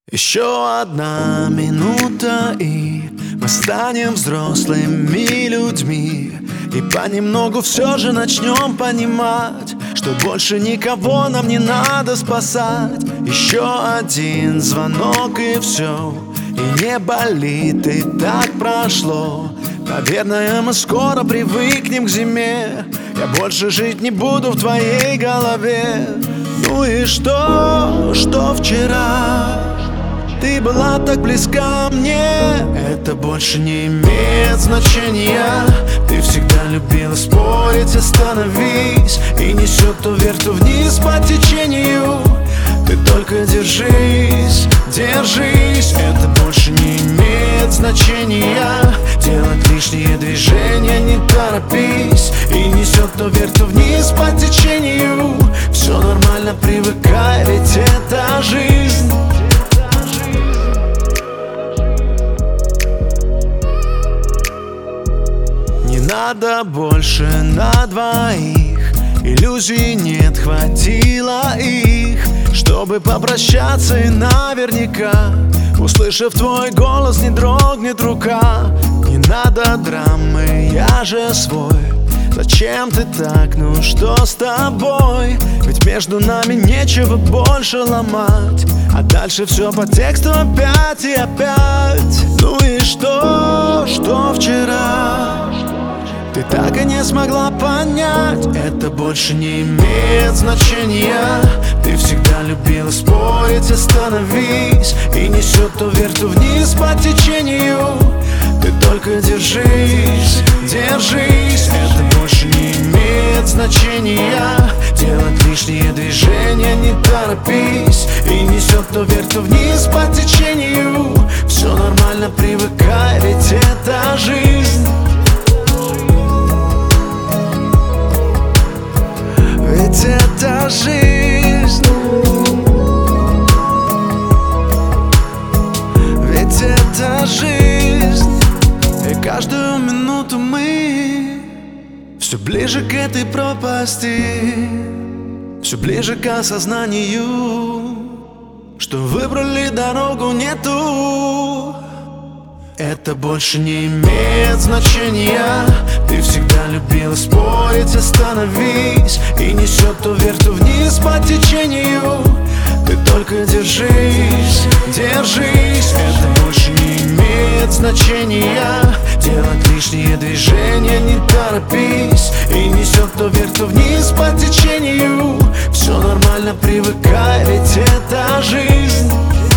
Еще одна минута, и мы станем взрослыми людьми. И понемногу все же начнем понимать, что больше никого нам не надо спасать. Еще один звонок и все, и не болит, и так прошло. Наверное, мы скоро привыкнем к зиме. Я больше жить не буду в твоей голове. Ну и что вчера ты была так близка мне? Это больше не имеет значения. Ты всегда любила спорить, остановись. И несет то вверх, то вниз по течению. Ты только держись, держись. Это больше не имеет значения. Делать лишние движения, не торопись. И несет то вверх, то вниз по течению. Все нормально, привыкай, ведь это жизнь. Не надо больше на двоих. Иллюзий нет, хватило их, чтобы попрощаться и наверняка. Услышав твой голос, не дрогнет рука. Не надо драмы, я же свой. Зачем ты так, ну что с тобой? Ведь между нами нечего больше ломать. А дальше все по тексту опять и опять. Ну и что вчера ты так и не смогла понять? Это больше не имеет значения. Ты всегда любила спорить, остановись. И несет то вверх, то вниз по течению. Ты только держись, держись. Это больше не имеет значения. Делать лишние движения, не торопись. И несет то вверх, то вниз по течению. Все нормально, привыкай, ведь это жизнь. Ведь это жизнь. Ведь это жизнь. И каждую минуту мы все ближе к этой пропасти, все ближе к осознанию, что выбрали дорогу не ту. Это больше не имеет значения. Ты всегда любила спорить, остановись. И несет то вверх, то вниз по течению. Ты только держись, держись. Это больше не имеет значения. Делать лишние движения, не торопись. И несет то вверх, то вниз по течению. Все нормально, привыкай, ведь это жизнь.